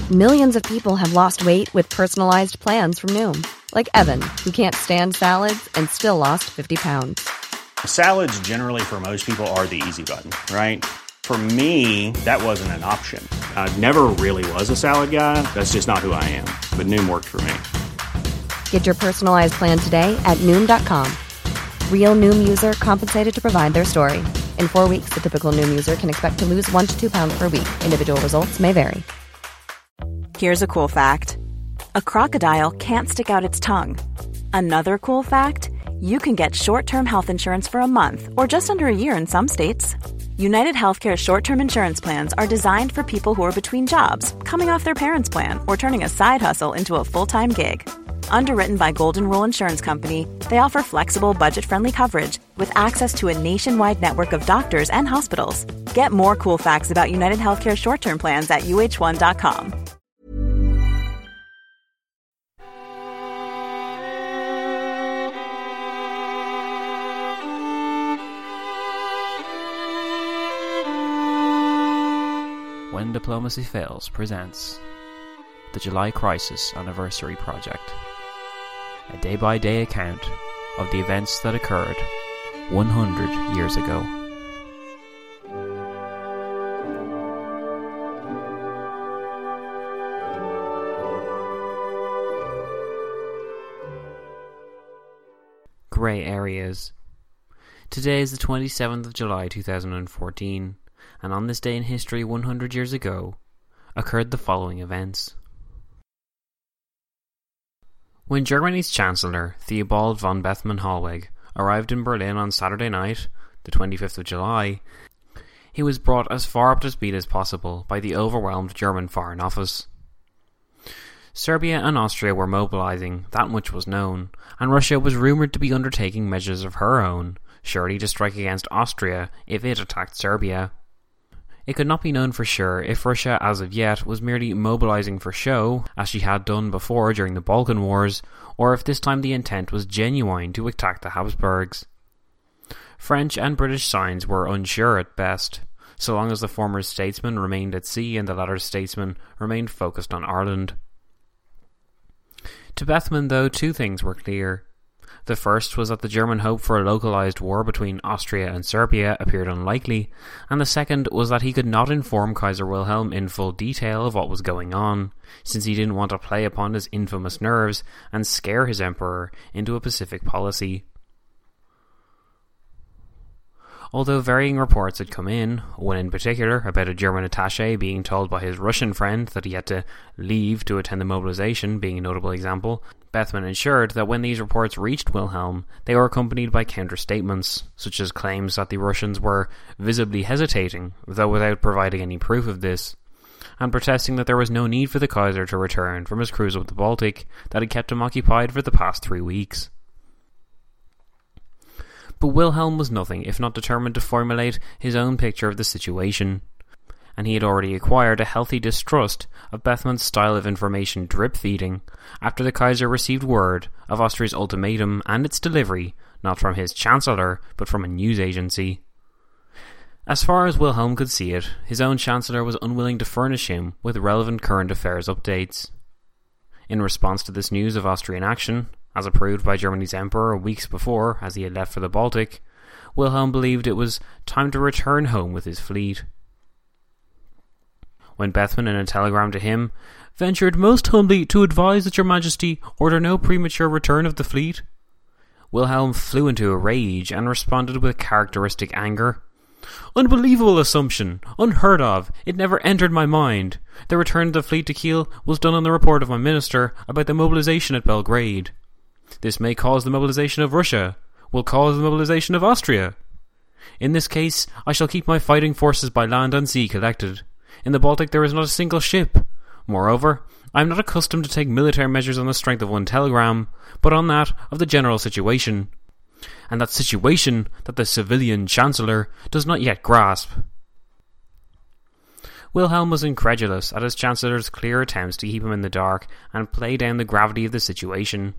Millions of people have lost weight with personalized plans from Noom. Like Evan, who can't stand salads and still lost 50 pounds. Salads generally for most people are the easy button, right? For me, that wasn't an option. I never really was a salad guy. That's just not who I am. But Noom worked for me. Get your personalized plan today at Noom.com. Real Noom user compensated to provide their story. In 4 weeks, the typical Noom user can expect to lose 1 to 2 pounds per week. Individual results may vary. Here's a cool fact. A crocodile can't stick out its tongue. Another cool fact, you can get short-term health insurance for a month or just under a year in some states. United Healthcare short-term insurance plans are designed for people who are between jobs, coming off their parents' plan, or turning a side hustle into a full-time gig. Underwritten by Golden Rule Insurance Company, they offer flexible, budget-friendly coverage with access to a nationwide network of doctors and hospitals. Get more cool facts about United Healthcare short-term plans at uh1.com. When Diplomacy Fails presents the July Crisis Anniversary Project, a day-by-day account of the events that occurred 100 years ago. Grey areas. Today is the 27th of July 2014. And on this day in history 100 years ago, occurred the following events. When Germany's Chancellor, Theobald von Bethmann-Hollweg, arrived in Berlin on Saturday night, the 25th of July, he was brought as far up to speed as possible by the overwhelmed German Foreign Office. Serbia and Austria were mobilizing, that much was known, and Russia was rumoured to be undertaking measures of her own, surely to strike against Austria if it attacked Serbia. It could not be known for sure if Russia as of yet was merely mobilizing for show, as she had done before during the Balkan Wars, or if this time the intent was genuine to attack the Habsburgs. French and British signs were unsure at best, so long as the former statesman remained at sea and the latter statesman remained focused on Ireland. To Bethmann, though, two things were clear. The first was that the German hope for a localized war between Austria and Serbia appeared unlikely, and the second was that he could not inform Kaiser Wilhelm in full detail of what was going on, since he didn't want to play upon his infamous nerves and scare his emperor into a Pacific policy. Although varying reports had come in, one in particular about a German attaché being told by his Russian friend that he had to leave to attend the mobilization being a notable example, Bethmann ensured that when these reports reached Wilhelm, they were accompanied by counter-statements, such as claims that the Russians were visibly hesitating, though without providing any proof of this, and protesting that there was no need for the Kaiser to return from his cruise up the Baltic that had kept him occupied for the past 3 weeks. But Wilhelm was nothing if not determined to formulate his own picture of the situation, and he had already acquired a healthy distrust of Bethmann's style of information drip-feeding after the Kaiser received word of Austria's ultimatum and its delivery not from his Chancellor but from a news agency. As far as Wilhelm could see it, his own Chancellor was unwilling to furnish him with relevant current affairs updates. In response to this news of Austrian action, as approved by Germany's Emperor weeks before as he had left for the Baltic, Wilhelm believed it was time to return home with his fleet. When Bethmann, in a telegram to him, ventured most humbly to advise that your Majesty order no premature return of the fleet, Wilhelm flew into a rage and responded with characteristic anger. "Unbelievable assumption! Unheard of! It never entered my mind! The return of the fleet to Kiel was done on the report of my minister about the mobilization at Belgrade. This may cause the mobilization of Russia, will cause the mobilization of Austria. In this case, I shall keep my fighting forces by land and sea collected. In the Baltic there is not a single ship. Moreover, I am not accustomed to take military measures on the strength of one telegram, but on that of the general situation, and that situation that the civilian Chancellor does not yet grasp." Wilhelm was incredulous at his Chancellor's clear attempts to keep him in the dark and play down the gravity of the situation.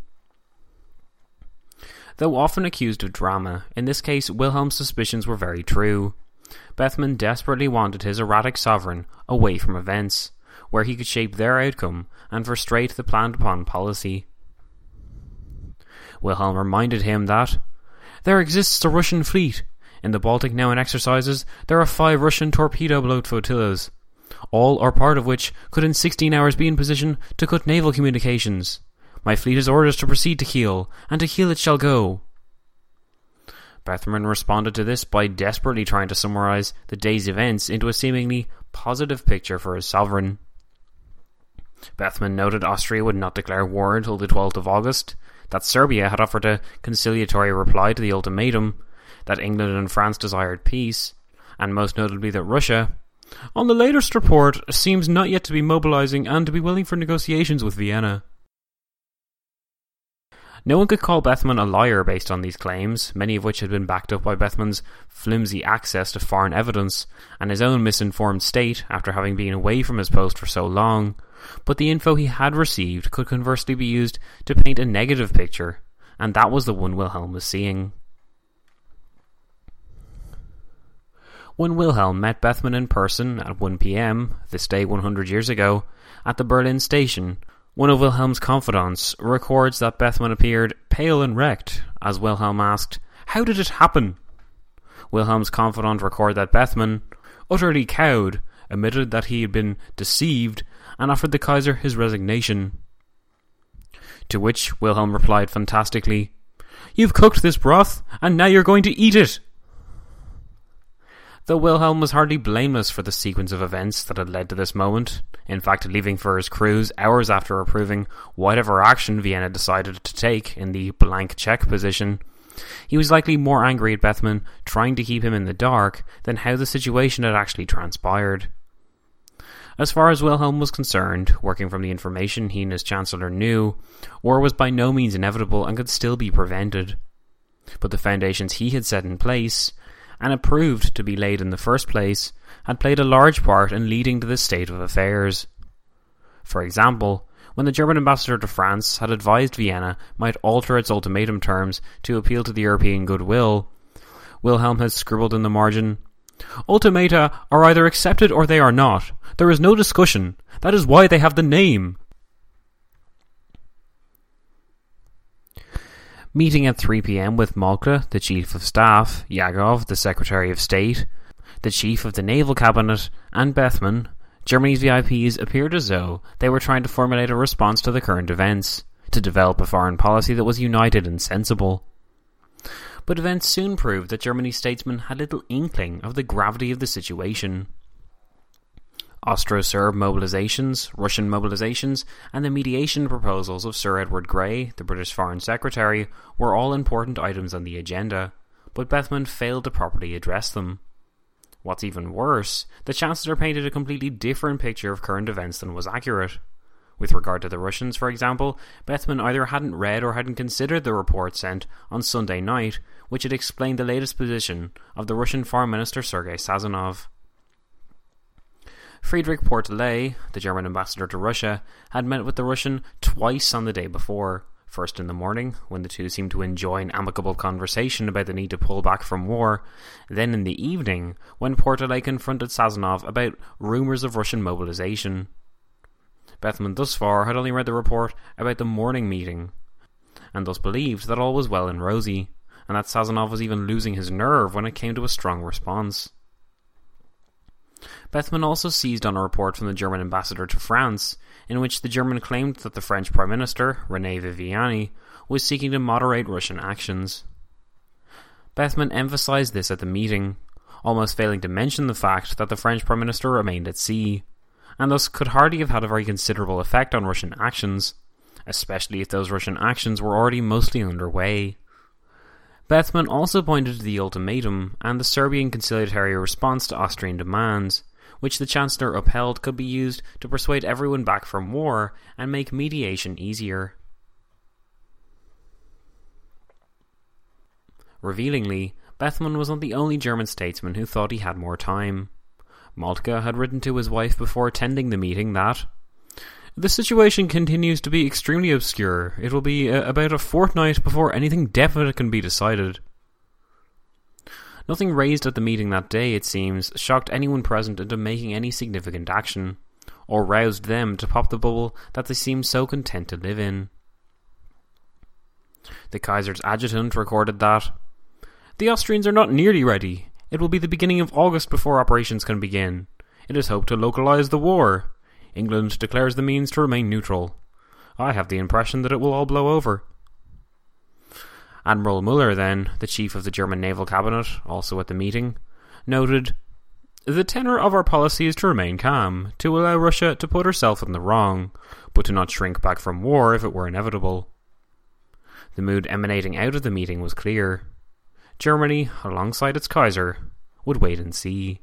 Though often accused of drama, in this case Wilhelm's suspicions were very true. Bethmann desperately wanted his erratic sovereign away from events, where he could shape their outcome and frustrate the planned-upon policy. Wilhelm reminded him that there exists a Russian fleet. In the Baltic now in exercises, there are 5 Russian torpedo boat flotillas, all or part of which could in 16 hours be in position to cut naval communications. My fleet has orders to proceed to Kiel, and to Kiel it shall go. Bethmann responded to this by desperately trying to summarise the day's events into a seemingly positive picture for his sovereign. Bethmann noted Austria would not declare war until the 12th of August, that Serbia had offered a conciliatory reply to the ultimatum, that England and France desired peace, and most notably that Russia, on the latest report, seems not yet to be mobilising and to be willing for negotiations with Vienna. No one could call Bethmann a liar based on these claims, many of which had been backed up by Bethmann's flimsy access to foreign evidence and his own misinformed state after having been away from his post for so long, but the info he had received could conversely be used to paint a negative picture, and that was the one Wilhelm was seeing. When Wilhelm met Bethmann in person at 1 p.m, this day 100 years ago, at the Berlin station, one of Wilhelm's confidants records that Bethmann appeared pale and wrecked as Wilhelm asked, "How did it happen?" Wilhelm's confidant recorded that Bethmann, utterly cowed, admitted that he had been deceived and offered the Kaiser his resignation. To which Wilhelm replied fantastically, "You've cooked this broth, and now you're going to eat it!" Though Wilhelm was hardly blameless for the sequence of events that had led to this moment, in fact leaving for his cruise hours after approving whatever action Vienna decided to take in the blank check position, he was likely more angry at Bethmann trying to keep him in the dark than how the situation had actually transpired. As far as Wilhelm was concerned, working from the information he and his Chancellor knew, war was by no means inevitable and could still be prevented. But the foundations he had set in place, and approved to be laid in the first place, had played a large part in leading to this state of affairs. For example, when the German ambassador to France had advised Vienna might alter its ultimatum terms to appeal to the European goodwill, Wilhelm had scribbled in the margin, "Ultimata are either accepted or they are not. There is no discussion. That is why they have the name." Meeting at 3 p.m. with Moltke, the Chief of Staff, Yagov, the Secretary of State, the Chief of the Naval Cabinet, and Bethmann, Germany's VIPs appeared as though they were trying to formulate a response to the current events, to develop a foreign policy that was united and sensible. But events soon proved that Germany's statesmen had little inkling of the gravity of the situation. Austro-Serb mobilisations, Russian mobilisations, and the mediation proposals of Sir Edward Grey, the British Foreign Secretary, were all important items on the agenda, but Bethmann failed to properly address them. What's even worse, the Chancellor painted a completely different picture of current events than was accurate. With regard to the Russians, for example, Bethmann either hadn't read or hadn't considered the report sent on Sunday night, which had explained the latest position of the Russian Foreign Minister Sergei Sazonov. Friedrich Portelet, the German ambassador to Russia, had met with the Russian twice on the day before, first in the morning, when the two seemed to enjoy an amicable conversation about the need to pull back from war, then in the evening, when Portelet confronted Sazonov about rumours of Russian mobilisation. Bethmann thus far had only read the report about the morning meeting, and thus believed that all was well and rosy, and that Sazonov was even losing his nerve when it came to a strong response. Bethmann also seized on a report from the German ambassador to France, in which the German claimed that the French Prime Minister, René Viviani, was seeking to moderate Russian actions. Bethmann emphasised this at the meeting, almost failing to mention the fact that the French Prime Minister remained at sea, and thus could hardly have had a very considerable effect on Russian actions, especially if those Russian actions were already mostly underway. Bethmann also pointed to the ultimatum and the Serbian conciliatory response to Austrian demands, which the Chancellor upheld could be used to persuade everyone back from war and make mediation easier. Revealingly, Bethmann was not the only German statesman who thought he had more time. Moltke had written to his wife before attending the meeting that the situation continues to be extremely obscure. It will be about a fortnight before anything definite can be decided. Nothing raised at the meeting that day, it seems, shocked anyone present into making any significant action. or roused them to pop the bubble that they seemed so content to live in. The Kaiser's adjutant recorded that, "The Austrians are not nearly ready. It will be the beginning of August before operations can begin. It is hoped to localize the war. England declares the means to remain neutral. I have the impression that it will all blow over." Admiral Müller then, the chief of the German naval cabinet, also at the meeting, noted, "The tenor of our policy is to remain calm, to allow Russia to put herself in the wrong, but to not shrink back from war if it were inevitable." The mood emanating out of the meeting was clear. Germany, alongside its Kaiser, would wait and see.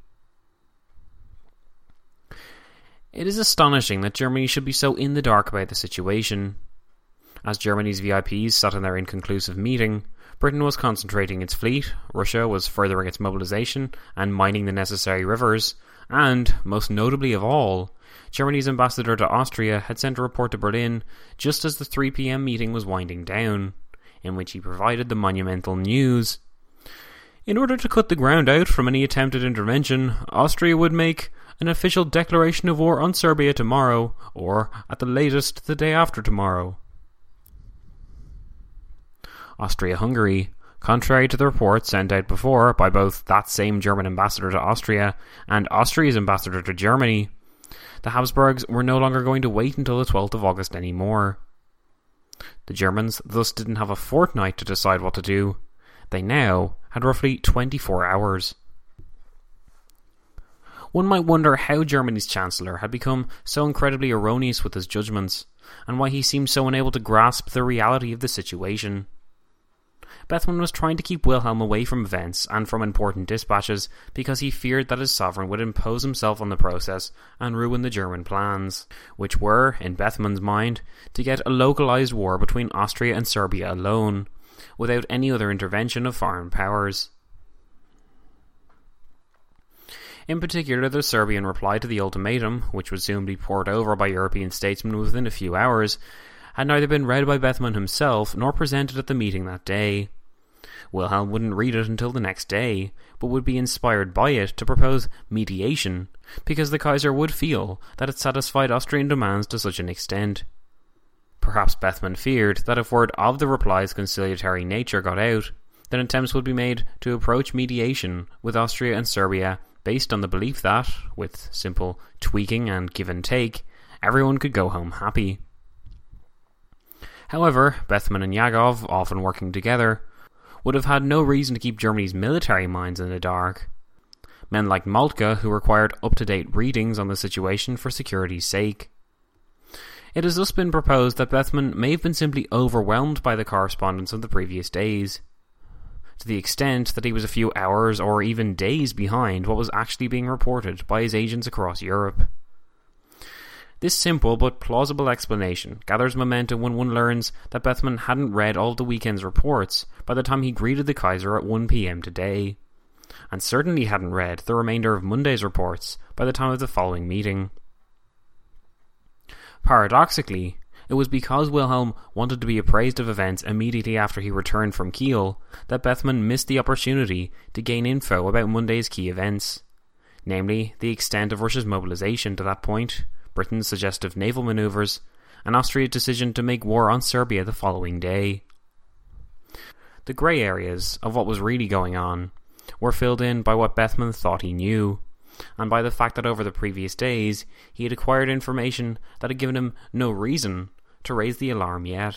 It is astonishing that Germany should be so in the dark about the situation. As Germany's VIPs sat in their inconclusive meeting, Britain was concentrating its fleet, Russia was furthering its mobilization and mining the necessary rivers, and, most notably of all, Germany's ambassador to Austria had sent a report to Berlin just as the 3 p.m. meeting was winding down, in which he provided the monumental news. In order to cut the ground out from any attempted intervention, Austria would make an official declaration of war on Serbia tomorrow, or, at the latest, the day after tomorrow. Austria-Hungary, contrary to the report sent out before by both that same German ambassador to Austria and Austria's ambassador to Germany, the Habsburgs were no longer going to wait until the 12th of August anymore. The Germans thus didn't have a fortnight to decide what to do. They now had roughly 24 hours. One might wonder how Germany's Chancellor had become so incredibly erroneous with his judgments, and why he seemed so unable to grasp the reality of the situation. Bethmann was trying to keep Wilhelm away from events and from important dispatches because he feared that his sovereign would impose himself on the process and ruin the German plans, which were, in Bethmann's mind, to get a localized war between Austria and Serbia alone, without any other intervention of foreign powers. In particular, the Serbian reply to the ultimatum, which would soon be poured over by European statesmen within a few hours, had neither been read by Bethmann himself nor presented at the meeting that day. Wilhelm wouldn't read it until the next day, but would be inspired by it to propose mediation, because the Kaiser would feel that it satisfied Austrian demands to such an extent. Perhaps Bethmann feared that if word of the reply's conciliatory nature got out, then attempts would be made to approach mediation with Austria and Serbia based on the belief that, with simple tweaking and give and take, everyone could go home happy. However, Bethmann and Yagov, often working together, would have had no reason to keep Germany's military minds in the dark. Men like Moltke, who required up-to-date readings on the situation for security's sake. It has thus been proposed that Bethmann may have been simply overwhelmed by the correspondence of the previous days, to the extent that he was a few hours or even days behind what was actually being reported by his agents across Europe. This simple but plausible explanation gathers momentum when one learns that Bethmann hadn't read all of the weekend's reports by the time he greeted the Kaiser at 1 p.m. today, and certainly hadn't read the remainder of Monday's reports by the time of the following meeting. Paradoxically, it was because Wilhelm wanted to be appraised of events immediately after he returned from Kiel that Bethmann missed the opportunity to gain info about Monday's key events, namely the extent of Russia's mobilization to that point, Britain's suggestive naval manoeuvres, and Austria's decision to make war on Serbia the following day. The grey areas of what was really going on were filled in by what Bethmann thought he knew, and by the fact that over the previous days he had acquired information that had given him no reason to raise the alarm yet.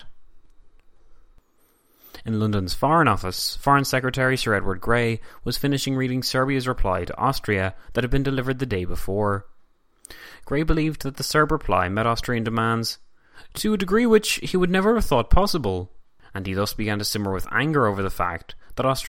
In London's Foreign Office, Foreign Secretary Sir Edward Grey was finishing reading Serbia's reply to Austria that had been delivered the day before. Grey believed that the Serb reply met Austrian demands to a degree which he would never have thought possible, and he thus began to simmer with anger over the fact that Austria...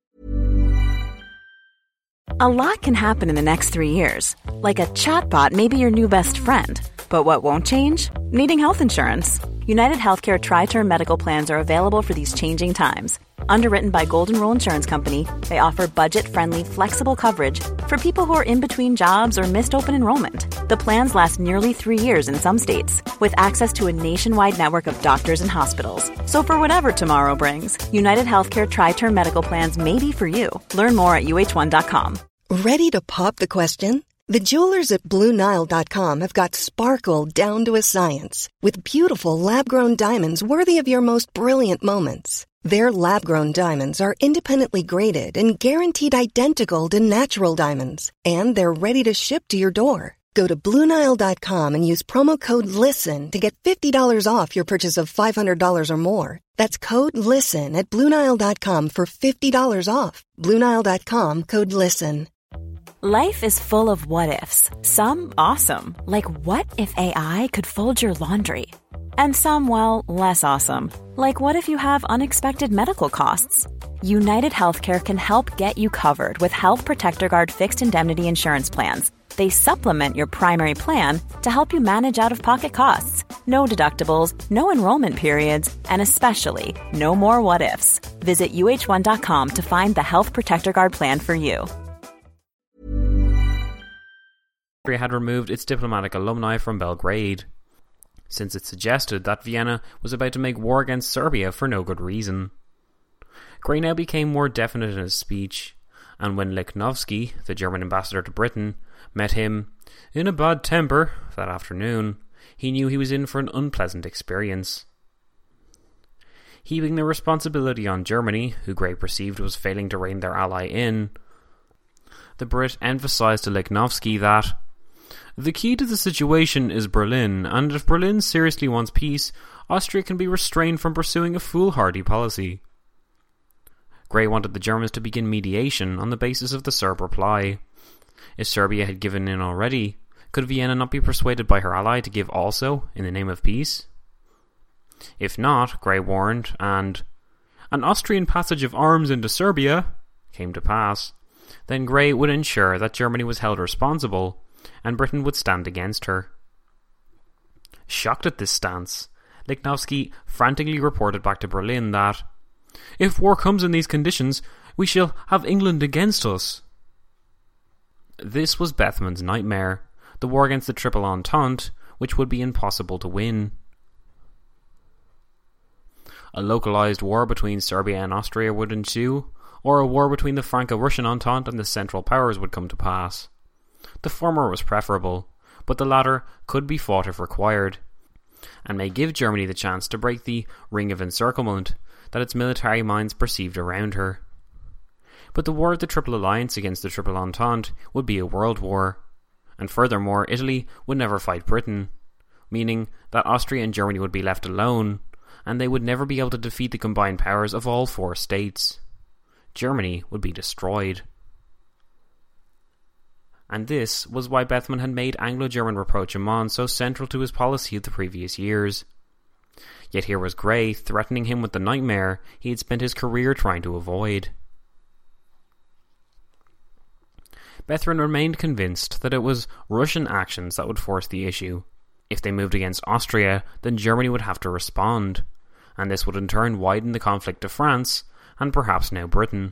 A lot can happen in the next 3 years. Like a chatbot may be your new best friend. But what won't change? Needing health insurance. United Healthcare Tri-Term Medical Plans are available for these changing times. Underwritten by Golden Rule Insurance Company, they offer budget-friendly, flexible coverage for people who are in between jobs or missed open enrollment. The plans last nearly 3 years in some states, with access to a nationwide network of doctors and hospitals. So for whatever tomorrow brings, United Healthcare Tri-Term Medical Plans may be for you. Learn more at uh1.com. Ready to pop the question? The jewelers at BlueNile.com have got sparkle down to a science with beautiful lab-grown diamonds worthy of your most brilliant moments. Their lab-grown diamonds are independently graded and guaranteed identical to natural diamonds, and they're ready to ship to your door. Go to BlueNile.com and use promo code LISTEN to get $50 off your purchase of $500 or more. That's code LISTEN at BlueNile.com for $50 off. BlueNile.com, code LISTEN. Life is full of what-ifs. Some awesome, like what if AI could fold your laundry? And some, well, less awesome, like what if you have unexpected medical costs? United Healthcare can help get you covered with Health Protector Guard fixed indemnity insurance plans. They supplement your primary plan to help you manage out-of-pocket costs. No deductibles, no enrollment periods, and especially no more what-ifs. Visit uh1.com to find the Health Protector Guard plan for you. Austria had removed its diplomatic alumni from Belgrade, since it suggested that Vienna was about to make war against Serbia for no good reason. Grey now became more definite in his speech, and when Lichnowsky, the German ambassador to Britain, met him in a bad temper that afternoon, he knew he was in for an unpleasant experience. Heaping the responsibility on Germany, who Grey perceived was failing to rein their ally in, the Brit emphasised to Lichnowsky that the key to the situation is Berlin, and if Berlin seriously wants peace, Austria can be restrained from pursuing a foolhardy policy. Grey wanted the Germans to begin mediation on the basis of the Serb reply. If Serbia had given in already, could Vienna not be persuaded by her ally to give also, in the name of peace? If not, Grey warned, and an Austrian passage of arms into Serbia came to pass, then Grey would ensure that Germany was held responsible, and Britain would stand against her. Shocked at this stance, Lichnowsky frantically reported back to Berlin that, if war comes in these conditions, we shall have England against us. This was Bethman's nightmare, the war against the Triple Entente, which would be impossible to win. A localized war between Serbia and Austria would ensue, or a war between the Franco-Russian Entente and the Central Powers would come to pass. The former was preferable, but the latter could be fought if required, and may give Germany the chance to break the ring of encirclement that its military minds perceived around her. But the war of the Triple Alliance against the Triple Entente would be a world war, and furthermore Italy would never fight Britain, meaning that Austria and Germany would be left alone, and they would never be able to defeat the combined powers of all four states. Germany would be destroyed. And this was why Bethmann had made Anglo-German rapprochement so central to his policy of the previous years. Yet here was Grey threatening him with the nightmare he had spent his career trying to avoid. Bethmann remained convinced that it was Russian actions that would force the issue. If they moved against Austria, then Germany would have to respond, and this would in turn widen the conflict to France, and perhaps now Britain.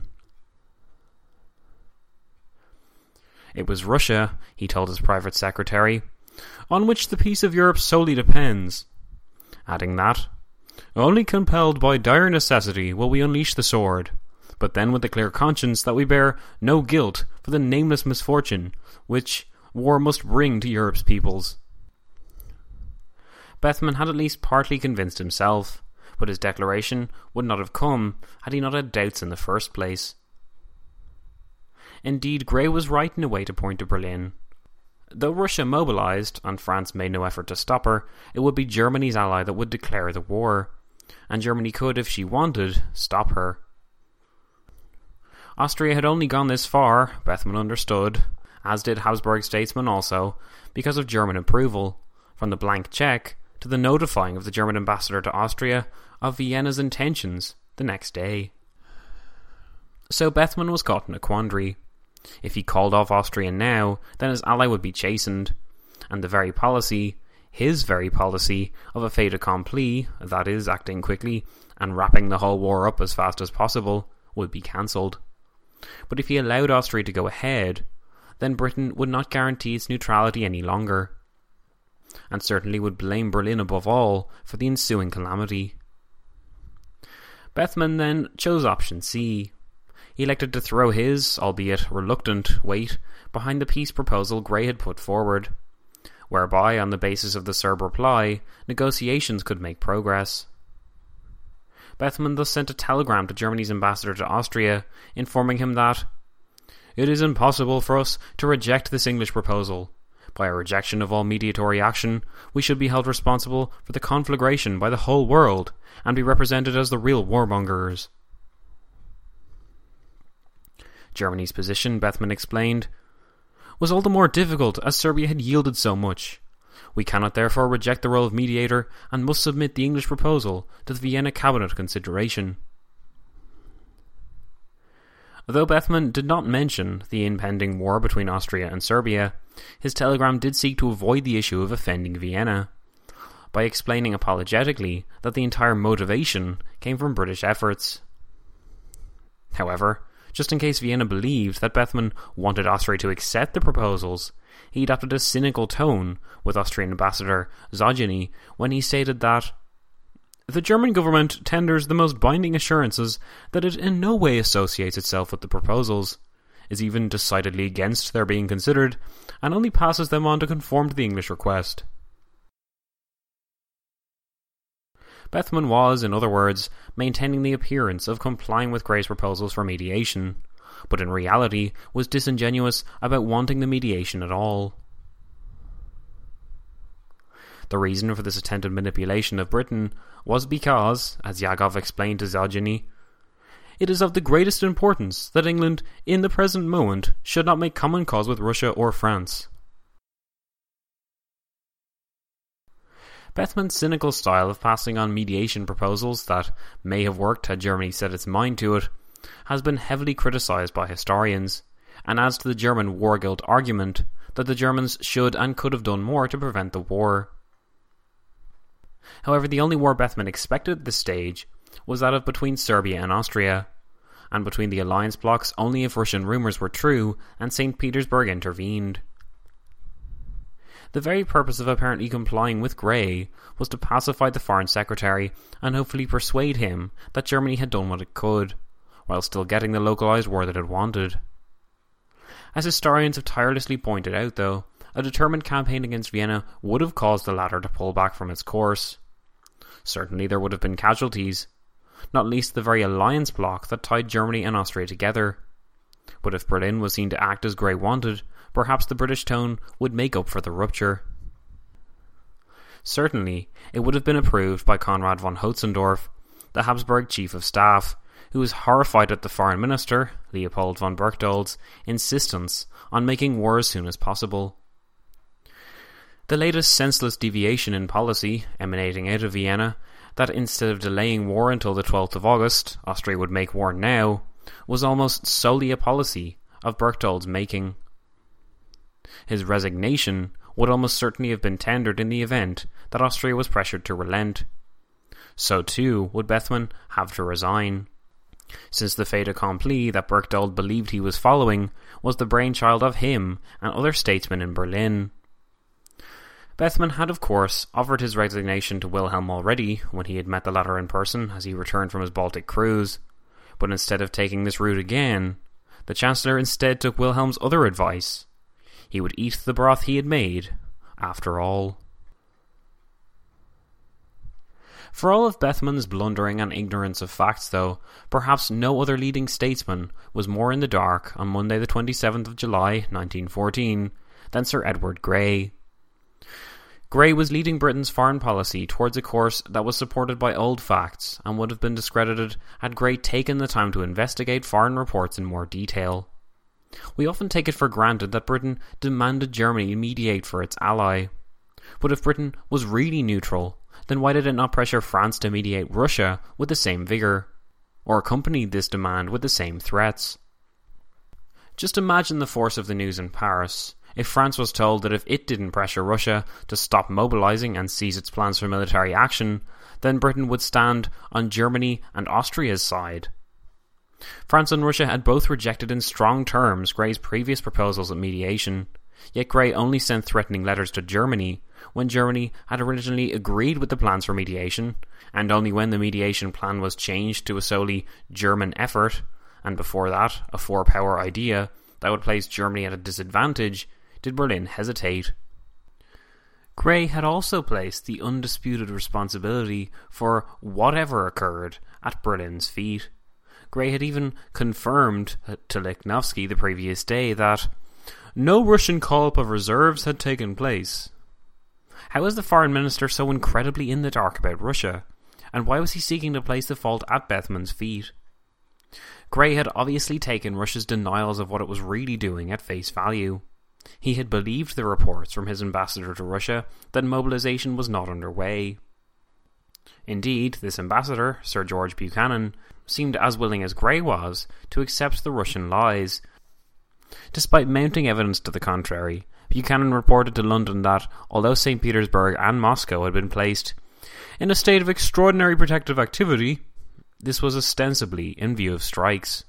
It was Russia, he told his private secretary, on which the peace of Europe solely depends, adding that, only compelled by dire necessity will we unleash the sword, but then with the clear conscience that we bear no guilt for the nameless misfortune which war must bring to Europe's peoples. Bethmann had at least partly convinced himself, but his declaration would not have come had he not had doubts in the first place. Indeed, Grey was right in a way to point to Berlin. Though Russia mobilised, and France made no effort to stop her, it would be Germany's ally that would declare the war, and Germany could, if she wanted, stop her. Austria had only gone this far, Bethmann understood, as did Habsburg statesmen also, because of German approval, from the blank cheque to the notifying of the German ambassador to Austria of Vienna's intentions the next day. So Bethmann was caught in a quandary. If he called off Austria now, then his ally would be chastened, and the very policy, his very policy, of a fait accompli, that is, acting quickly and wrapping the whole war up as fast as possible, would be cancelled. But if he allowed Austria to go ahead, then Britain would not guarantee its neutrality any longer, and certainly would blame Berlin above all for the ensuing calamity. Bethmann then chose option C. he elected to throw his, albeit reluctant, weight behind the peace proposal Grey had put forward, whereby, on the basis of the Serb reply, negotiations could make progress. Bethmann thus sent a telegram to Germany's ambassador to Austria, informing him that "It is impossible for us to reject this English proposal. By a rejection of all mediatory action, we should be held responsible for the conflagration by the whole world, and be represented as the real warmongers." Germany's position, Bethmann explained, was all the more difficult as Serbia had yielded so much. We cannot therefore reject the role of mediator and must submit the English proposal to the Vienna cabinet consideration. Though Bethmann did not mention the impending war between Austria and Serbia, his telegram did seek to avoid the issue of offending Vienna, by explaining apologetically that the entire motivation came from British efforts. However, just in case Vienna believed that Bethmann wanted Austria to accept the proposals, he adopted a cynical tone with Austrian ambassador Szajny when he stated that "the German government tenders the most binding assurances that it in no way associates itself with the proposals, is even decidedly against their being considered, and only passes them on to conform to the English request." Bethmann was, in other words, maintaining the appearance of complying with Grey's proposals for mediation, but in reality was disingenuous about wanting the mediation at all. The reason for this attempted manipulation of Britain was because, as Yakov explained to Szajny, "it is of the greatest importance that England, in the present moment, should not make common cause with Russia or France." Bethmann's cynical style of passing on mediation proposals that may have worked had Germany set its mind to it has been heavily criticised by historians, and adds to the German war guilt argument that the Germans should and could have done more to prevent the war. However, the only war Bethmann expected at this stage was that of between Serbia and Austria, and between the alliance blocs only if Russian rumours were true and St. Petersburg intervened. The very purpose of apparently complying with Grey was to pacify the Foreign Secretary and hopefully persuade him that Germany had done what it could, while still getting the localised war that it wanted. As historians have tirelessly pointed out, though, a determined campaign against Vienna would have caused the latter to pull back from its course. Certainly there would have been casualties, not least the very alliance bloc that tied Germany and Austria together. But if Berlin was seen to act as Grey wanted, perhaps the British tone would make up for the rupture. Certainly, it would have been approved by Konrad von Hötzendorf, the Habsburg Chief of Staff, who was horrified at the Foreign Minister, Leopold von Berchtolds's, insistence on making war as soon as possible. The latest senseless deviation in policy, emanating out of Vienna, that instead of delaying war until the 12th of August, Austria would make war now, was almost solely a policy of Berchtold's making. His resignation would almost certainly have been tendered in the event that Austria was pressured to relent. So too would Bethmann have to resign, since the fait accompli that Berchtold believed he was following was the brainchild of him and other statesmen in Berlin. Bethmann had, of course, offered his resignation to Wilhelm already when he had met the latter in person as he returned from his Baltic cruise, but instead of taking this route again, the Chancellor instead took Wilhelm's other advice. He would eat the broth he had made, after all. For all of Bethmann's blundering and ignorance of facts, though, perhaps no other leading statesman was more in the dark on Monday the 27th of July 1914 than Sir Edward Grey. Grey was leading Britain's foreign policy towards a course that was supported by old facts and would have been discredited had Grey taken the time to investigate foreign reports in more detail. We often take it for granted that Britain demanded Germany mediate for its ally. But if Britain was really neutral, then why did it not pressure France to mediate Russia with the same vigour, or accompany this demand with the same threats? Just imagine the force of the news in Paris if France was told that if it didn't pressure Russia to stop mobilising and seize its plans for military action, then Britain would stand on Germany and Austria's side. France and Russia had both rejected in strong terms Grey's previous proposals of mediation, yet Grey only sent threatening letters to Germany when Germany had originally agreed with the plans for mediation, and only when the mediation plan was changed to a solely German effort, and before that, a four-power idea that would place Germany at a disadvantage, did Berlin hesitate. Grey had also placed the undisputed responsibility for whatever occurred at Berlin's feet. Grey had even confirmed to Lichnowsky the previous day that no Russian call-up of reserves had taken place. How is the foreign minister so incredibly in the dark about Russia? And why was he seeking to place the fault at Bethmann's feet? Grey had obviously taken Russia's denials of what it was really doing at face value. He had believed the reports from his ambassador to Russia that mobilization was not underway. Indeed, this ambassador, Sir George Buchanan, seemed as willing as Grey was to accept the Russian lies. Despite mounting evidence to the contrary, Buchanan reported to London that, although St. Petersburg and Moscow had been placed in a state of extraordinary protective activity, this was ostensibly in view of strikes.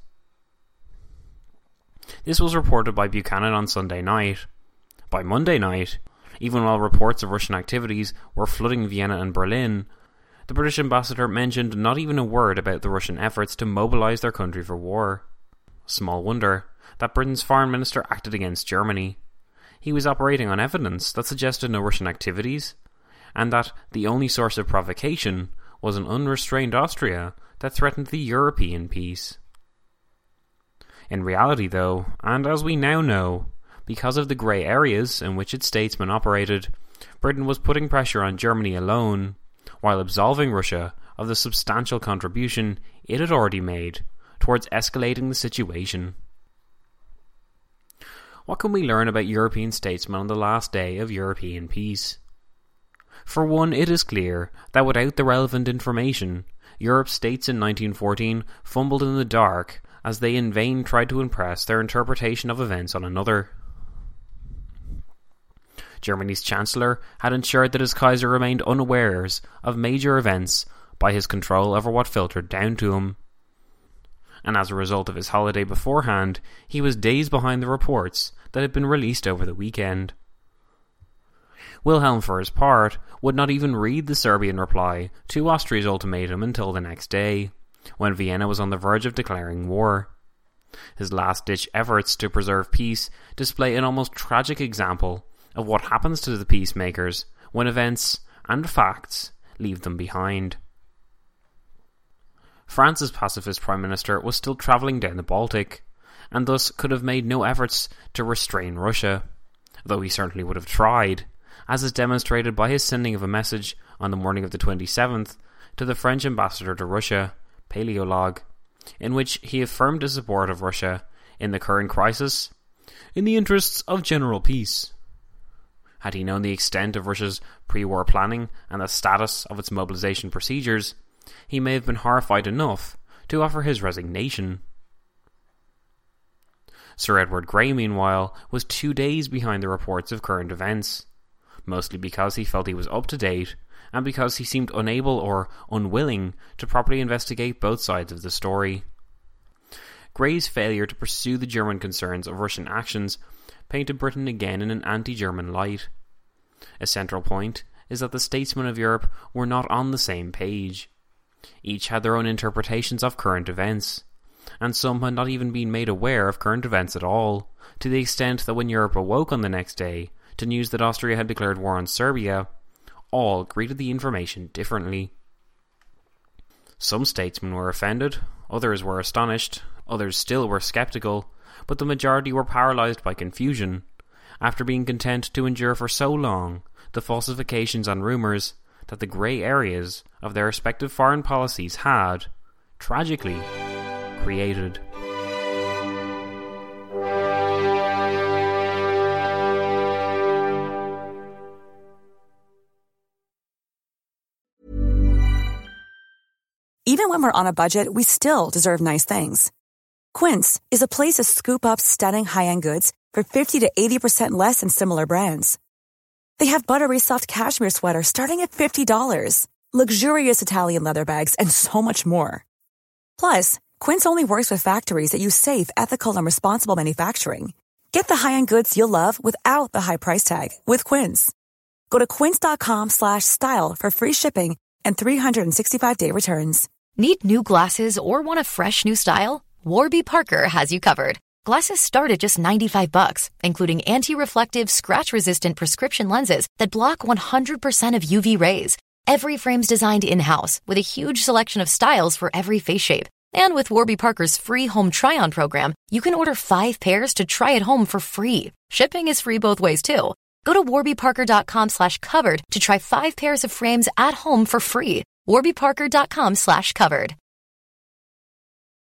This was reported by Buchanan on Sunday night. By Monday night, even while reports of Russian activities were flooding Vienna and Berlin, the British ambassador mentioned not even a word about the Russian efforts to mobilise their country for war. Small wonder that Britain's foreign minister acted against Germany. He was operating on evidence that suggested no Russian activities, and that the only source of provocation was an unrestrained Austria that threatened the European peace. In reality, though, and as we now know, because of the grey areas in which its statesmen operated, Britain was putting pressure on Germany alone, while absolving Russia of the substantial contribution it had already made towards escalating the situation. What can we learn about European statesmen on the last day of European peace? For one, it is clear that without the relevant information, Europe's states in 1914 fumbled in the dark as they in vain tried to impress their interpretation of events on another. Germany's Chancellor had ensured that his Kaiser remained unawares of major events by his control over what filtered down to him. And as a result of his holiday beforehand, he was days behind the reports that had been released over the weekend. Wilhelm, for his part, would not even read the Serbian reply to Austria's ultimatum until the next day, when Vienna was on the verge of declaring war. His last-ditch efforts to preserve peace display an almost tragic example of what happens to the peacemakers when events and facts leave them behind. France's pacifist prime minister was still travelling down the Baltic, and thus could have made no efforts to restrain Russia, though he certainly would have tried, as is demonstrated by his sending of a message on the morning of the 27th to the French ambassador to Russia, Paleolog, in which he affirmed his support of Russia in the current crisis in the interests of general peace. Had he known the extent of Russia's pre-war planning and the status of its mobilization procedures, he may have been horrified enough to offer his resignation. Sir Edward Grey, meanwhile, was 2 days behind the reports of current events, mostly because he felt he was up to date and because he seemed unable or unwilling to properly investigate both sides of the story. Grey's failure to pursue the German concerns of Russian actions painted Britain again in an anti-German light. A central point is that the statesmen of Europe were not on the same page. Each had their own interpretations of current events, and some had not even been made aware of current events at all, to the extent that when Europe awoke on the next day to news that Austria had declared war on Serbia, all greeted the information differently. Some statesmen were offended, others were astonished, others still were sceptical, but the majority were paralysed by confusion, after being content to endure for so long the falsifications and rumours that the grey areas of their respective foreign policies had, tragically, created. Even when we're on a budget, we still deserve nice things. Quince is a place to scoop up stunning high-end goods for 50 to 80% less than similar brands. They have buttery soft cashmere sweaters starting at $50, luxurious Italian leather bags, and so much more. Plus, Quince only works with factories that use safe, ethical, and responsible manufacturing. Get the high-end goods you'll love without the high price tag with Quince. Go to quince.com/style for free shipping and 365-day returns. Need new glasses or want a fresh new style? Warby Parker has you covered. Glasses start at just $95, including anti-reflective, scratch-resistant prescription lenses that block 100% of UV rays. Every frame's designed in-house with a huge selection of styles for every face shape. And with Warby Parker's free home try-on program, you can order 5 pairs to try at home for free. Shipping is free both ways, too. Go to warbyparker.com/covered to try 5 pairs of frames at home for free. warbyparker.com/covered.